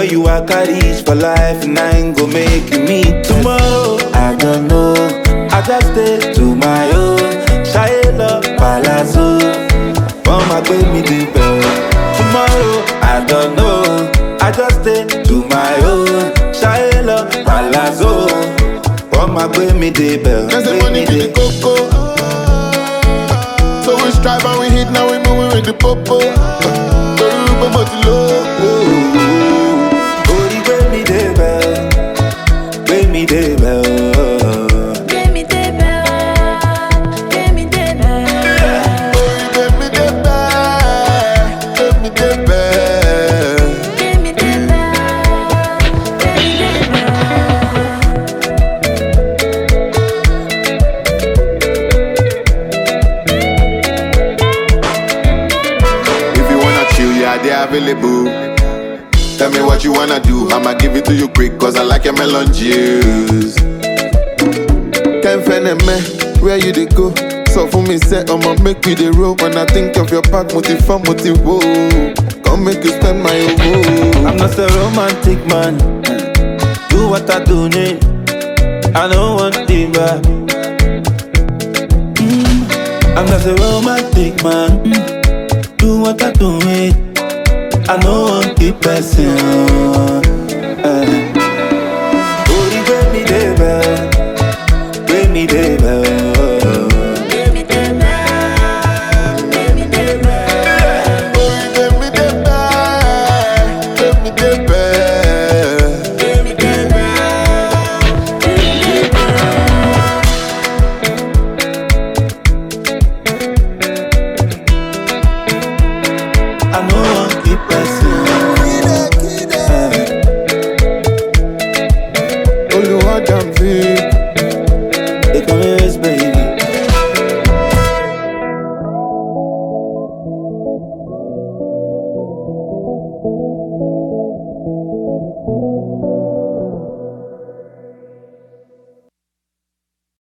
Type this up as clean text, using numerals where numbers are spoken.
you I carry it for life, and I ain't go make you meet tomorrow. I don't know, I just stay to my own. Shayla Palazzo, mama pay me the bell. Tomorrow, I don't know, I just stay to my own. Shayla Palazzo, mama pay me the bell. Cause the money be the coco. So we strive and we hit, now we moving with the popo. Pay me the bell, pay me the bell. Give me the bell, give me the bell. Give me the bell, give me the bell. Give me the bell, give me If you wanna chill, yeah, they available. Tell me what you wanna do, I'ma give it to you quick, cause I like your melon juice. Can't find a man, where you dey go? So for me, say, I'ma make me the road. When I think of your path, motive, whoa. Come make you spend my own. I'm not a romantic man, do what I do, ne. I don't want the back. I'm not a romantic man, do what I do, ne. I know I'm the person. Pay me the bell, pay me the